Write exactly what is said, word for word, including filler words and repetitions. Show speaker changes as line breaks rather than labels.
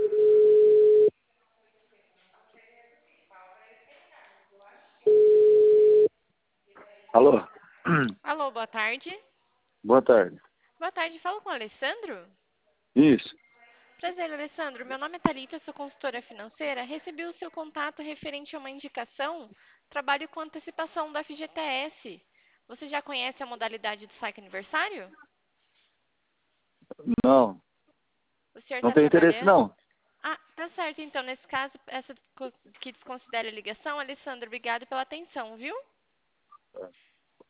Alô?
Alô, boa tarde.
Boa tarde.
Boa tarde, falo com o Alessandro?
Isso.
Prazer, Alessandro. Meu nome é Thalita, sou consultora financeira. Recebi o seu contato referente a uma indicação. Trabalho com antecipação da F G T S. Você já conhece a modalidade do saque aniversário?
Não,
O senhor
não
está
tem interesse
trabalhando?
não.
Ah, tá certo. Então, nesse caso, essa co- que desconsidera a ligação, Alessandro, obrigado pela atenção, viu?